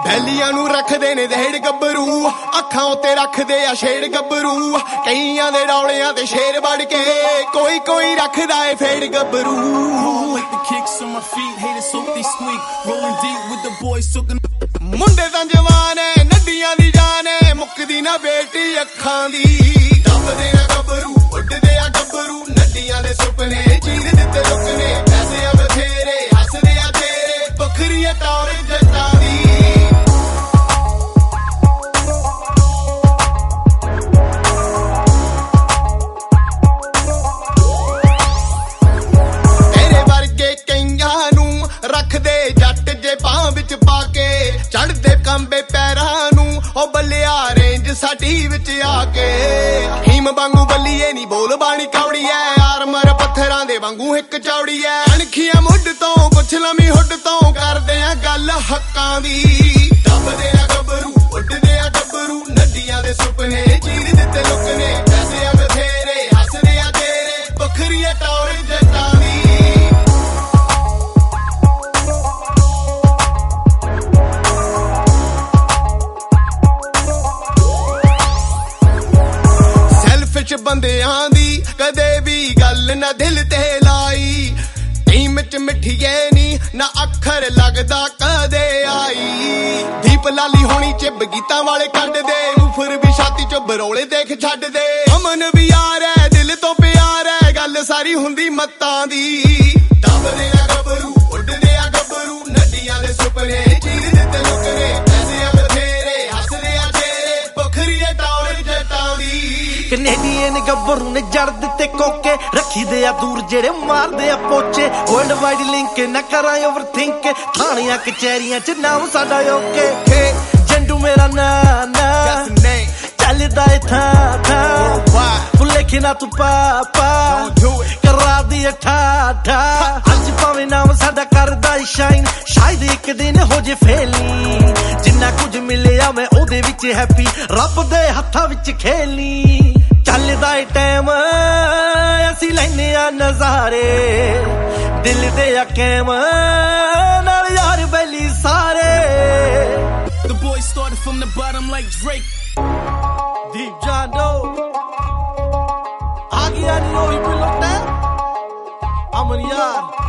ਬੈਲੀਆਂ ਨੂੰ ਰੱਖਦੇ ਨੇ ਦੇੜ ਗੱਭਰੂ ਅੱਖਾਂ ਉੱਤੇ ਰੱਖਦੇ ਆ ਛੇੜ ਗੱਭਰੂ ਕਈਆਂ ਦੇ ਡੌਲਿਆਂ ਤੇ ਸ਼ੇਰ ਵੜ ਕੇ ਕੋਈ ਕੋਈ ਰੱਖਦਾ ਏ ਫੇੜ ਗੱਭਰੂ ਮੁੰਡੇ ਤਾਂ ਜਵਾਨ ਐ ਨੱਡੀਆਂ ਦੀ ਜਾਨ ਐ ਮੁੱਕਦੀ ਨਾ ਬੇਟੀ ਅੱਖਾਂ ਦੀ ਦੱਬਦੇ ਨਾ ਗੱਭਰੂ ਉੱਡਦੇ ਆ ਗੱਭਰੂ ਨੱਡੀਆਂ ਦੇ ਸੁਪਨੇ ਚੀਰ ਦਿੱਤੇ ਲੋਕ ਨੇ ਪੈਸੇ ਆ ਬਥੇਰੇ ਹੱਸਦੇ ਆ ਤੇਰੇ ਵੱਖਰੀ ਐ ਟੌਰ ਜੱਟਾਂ ਦੀ ਤੇਰੇ ਵਰਗੇ ਕਈਆਂ ਨੂੰ ਰੱਖਦੇ ਜੱਟ ਜੇ ਬਾਹ ਵਿੱਚ ਪਾ ਕੇ ਚੜਦੇ ਕੰਬੇ ਪੈਰਾਂ ਨੂੰ ਉਹ ਬੱਲਿਆ ਰੇਂਜ ਸਾਡੀ ਵਿੱਚ ਆ ਕੇ ਹੀਮ ਵਾਂਗੂ ਬੱਲੀਏ ਨੀ ਬੋਲ ਬਾਣੀ ਕੌੜੀ ਐ ਆਰਮਰ ਪੱਥਰਾਂ ਦੇ ਵਾਂਗੂ ਇੱਕ ਚੌੜੀ ਐ ਅਣਖੀਆਂ ਮੁੱਢ ਤੋਂ ਪੁੱਛ ਲਵੀਂ ਹੁੱਡ ਤੋਂ ਕਰਦੇ ਆ ਗੱਲ ਹੱਕਾਂ ਦੀ ਦੱਬਦੇ ਆ ਗੱਭਰੂ ਉੱਡਦੇ ਆ ਗੱਭਰੂ ਨੱਡੀਆਂ ਦੇ ਸੁਪਨੇ ਚੀਰ ਦਿੱਤੇ ਲੋਕ ਨੇ ਪੈਸੇ ਆ ਬਥੇਰੇ ਹੱਸਦੇ ਆ ਤੇਰੇ ਵੱਖਰੀ ਐ ਟੌਰ ਜੱਟਾਂ ਦੀ ਬੰਦਿਆਂ ਦੀ ਕਦੇ ਵੀ ਗੱਲ ਨਾ ਦਿਲ ਤੇ ਲਾਈ ਟੀਮ ਚ ਮਿੱਠੀਏ ਨੀ ਨਾ ਅੱਖਰ ਲੱਗਦਾ ਕਦੇ ਆਈ ਦੀਪ ਲਾਲੀ ਹੋਣੀ ਚਿੱਬ ਗੀਤਾਂ ਵਾਲੇ ਕੱਢਦੇ ਉਫਰ ਵੀ ਛਾਤੀ ਚ ਬਰੋਲੇ ਦੇਖ ਛੱਡਦੇ ਅਮਨ ਵੀ ਯਾਰ ਐ ਦਿਲ ਤੋਂ ਪਿਆਰ ਐ ਗੱਲ ਸਾਰੀ ਹੁੰਦੀ ਮੱਤਾਂ ਦੀ ਦੱਬਦੇ ਆ ਗੱਭਰੂ ਉੱਡਦੇ ਆ ਗੱਭਰੂ ਨੱਡੀਆਂ ਦੇ ਸੁਪਨੇ ਚੀਰ ਦਿੱਤੇ ਲੋਕ ਨੇ ਪੈਸੇ ਆ ਬਥੇਰੇ ਹੱਸਦੇ ਆ ਤੇਰੇ ਵੱਖਰੀ ਐ ਟੌਰ ਜੱਟਾਂ ਦੀ ਕੈਨੇਡੀਅਨ ਗੱਭਰੂ ਨੇ ਜੜ ਦਿੱਤੇ ਕੋਕੇ ਰੱਖੀਦੇ ਆ ਦੂਰ ਜਿਹੜੇ ਮਾਰਦੇ ਆ ਪੋਚੇ ਵਰਲਡ ਵਾਈਡ ਲਿੰਕ ਨਾ ਕਰਾਂ ਓਵਰਥਿੰਕ ਥਾਣੀਆਂ ਕਚਹਿਰੀਆਂ ਚ ਨਾਮ ਸਾਡਾ ਓਕੇ ਜੰਡੂ ਮੇਰਾ ਨਾ ਚੱਲਦਾ ਏ ਥਾਂ ਭੁਲੇਖੇ ਨਾ ਤੂੰ ਪਾਪਾ ਕਰਾ ਦੀ ਠਾਠਾ ਅੱਜ ਭਾਵੇਂ ਨਾਮ ਸਾਡਾ ਕਰਦਾ ਸ਼ਾਈਨ ਸ਼ਾਇਦ ਇੱਕ ਦਿਨ ਹੋ ਜੇ ਫੇਲੀ ਜਿੰਨਾ ਕੁਝ ਮਿਲਿਆ ਮੈਂ ਉਹਦੇ ਵਿੱਚ ਹੈਪੀ ਰੱਬ ਦੇ ਹੱਥਾਂ ਵਿੱਚ ਖੇਲੀ ਚੱਲਦਾ ਏ ਟਾਈਮ ਅਸੀਂ ਲੈਨੇ ਆ ਨਜ਼ਾਰੇ ਦਿਲ ਦੇ ਆ ਕੈਮ ਨਾਲ ਯਾਰ ਬੈਲੀ ਸਾਰੇ The boys started from the bottom like Drake. Deep John Doe ਆ ਗਿਆ ਨੀ ਉਹੀ ਬਿਲੋਟਾ ਅਮਨ ਯਾਰ